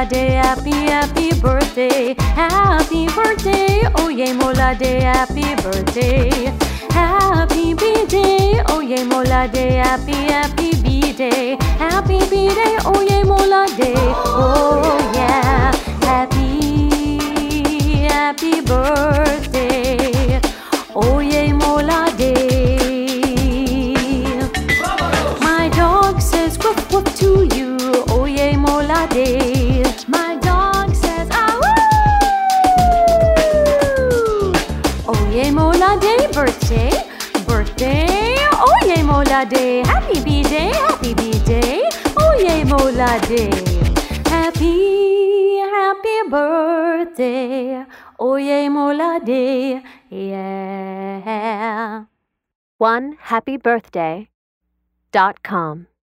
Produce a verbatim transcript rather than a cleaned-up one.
Molade, happy, happy birthday. Happy birthday, oh yeah, Molade, happy birthday. Happy B-Day, oh yeah, Molade, happy, happy B-Day. Happy B-Day, oh yeah, Molade, oh yeah. Happy, happy birthday, oh yeah, Molade. My dog says woof woof to you, oh yeah, Molade. My dog says ah woo. Oh yeah, Molade, birthday, birthday, oh yeah, Molade. Happy B-Day, happy B-Day, oh yeah, Molade. Happy, happy birthday, oh yeah, Molade, yeah. one happy birthday dot com